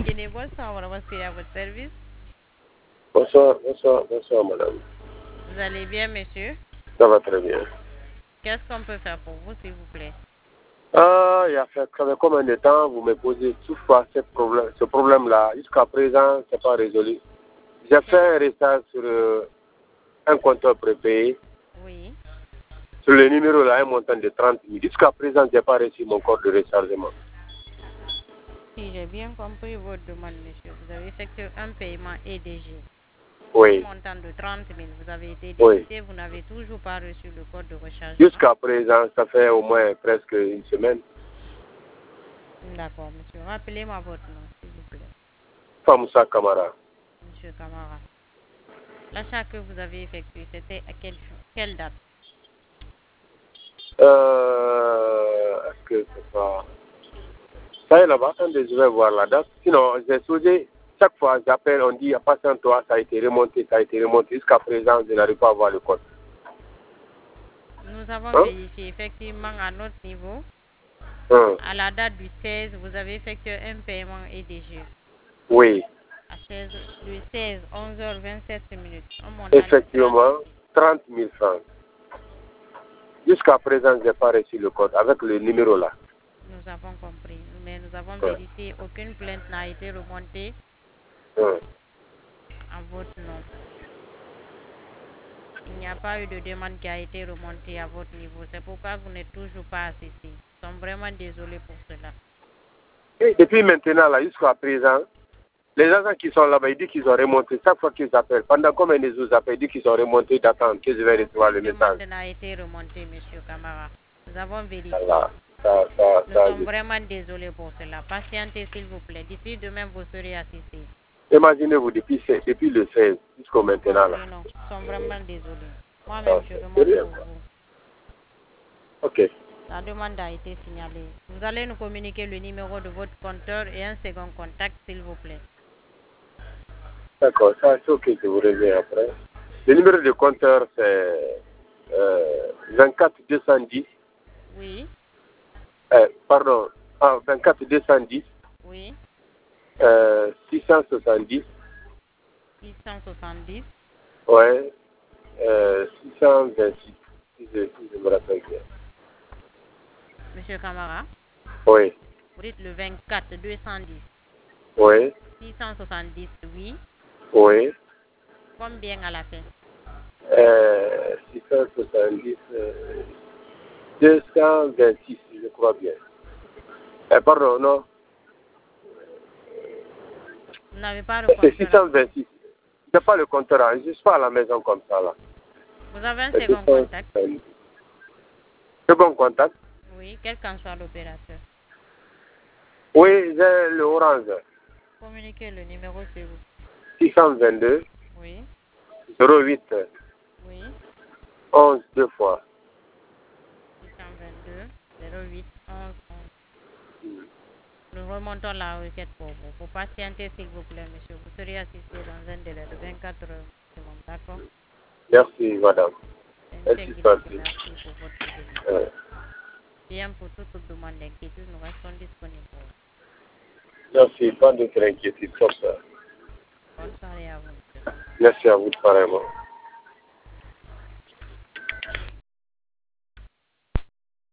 Guinée. Bonsoir, madame Aspiré, à votre service. Bonsoir, madame. Vous allez bien, monsieur? Ça va très bien. Qu'est-ce qu'on peut faire pour vous, s'il vous plaît? Il y a fait combien de temps vous me posez toutefois ce problème-là? Jusqu'à présent, ce n'est pas résolu. J'ai fait un recherche sur un compteur prépayé. Oui. Sur le numéro là, un montant de 30 000. Jusqu'à présent, je n'ai pas reçu mon code de rechargement. Si j'ai bien compris votre demande, monsieur, vous avez effectué un paiement EDG. Oui. Un montant de 30 000. Vous avez été Oui. débité, vous n'avez toujours pas reçu le code de rechargement. Jusqu'à présent, ça fait au moins presque une semaine. D'accord, monsieur. Rappelez-moi votre nom, s'il vous plaît. Famoussa Kamara. Monsieur Kamara. L'achat que vous avez effectué, c'était à quelle date? Est-ce que c'est pas... Ça y est là-bas, attendez, je vais voir la date. Sinon, j'ai souhaité, chaque fois j'appelle, on dit, patiente-toi, ça a été remonté, Jusqu'à présent, je n'arrive pas à voir le code. Nous avons vérifié effectivement à notre niveau. À la date du 16, vous avez effectué un paiement EDG. Oui. Le 16, 11h27 minutes. Effectivement, 30 000 francs. Jusqu'à présent, je n'ai pas reçu le code avec le numéro là. Nous avons compris, mais nous avons vérifié, aucune plainte n'a été remontée à votre nom. Il n'y a pas eu de demande qui a été remontée à votre niveau. C'est pourquoi vous n'êtes toujours pas assisté. Nous sommes vraiment désolés pour cela. Et depuis maintenant, là, jusqu'à présent, les agents qui sont là-bas, ils disent qu'ils ont remonté. Chaque fois qu'ils appellent, pendant combien de jours ils appellent, ils disent qu'ils ont remonté, d'attendre que je vais recevoir le message. La demande n'a été remontée, monsieur Kamara. Nous avons vérifié. Nous sommes vraiment désolés pour cela. Patientez, s'il vous plaît. D'ici demain, vous serez assisté. Imaginez-vous, depuis le 16 jusqu'au maintenant. Là. Non, nous sommes vraiment désolés. Moi-même, je remonte pour vous. Ok. La demande a été signalée. Vous allez nous communiquer le numéro de votre compteur et un second contact, s'il vous plaît. D'accord, ça c'est ok, je vous reviens après. Le numéro de compteur, c'est 24 210. Oui. Pardon, 24 210. Oui. 670. 670. Ouais. 626. Si je me rappelle bien. Monsieur Kamara. Oui. Vous dites le 24 210. Oui. 670, oui. Oui. Combien à la fin? 670. 226, je crois bien. Pardon, non. Vous n'avez pas le compteur? C'est 626. Je n'ai pas le compteur, je ne suis pas à la maison comme ça là. Vous avez un second contact? Second contact? Oui, quel qu'en soit l'opérateur. Oui, j'ai le orange. Communiquez le numéro, s'il vous plaît. 622. Oui. 08. Oui. 11 deux fois. 622 08 11 11. Nous remontons la requête pour vous. Pour patienter, s'il vous plaît, monsieur. Vous serez assisté dans un délai de 24 heures. D'accord? Merci, madame. Merci pour votre fidélité. Bien, pour toute demande d'inquiétude, nous restons disponibles. Merci, pas de inquiétude comme ça. Bonne soirée à vous. Merci à vous, pareillement.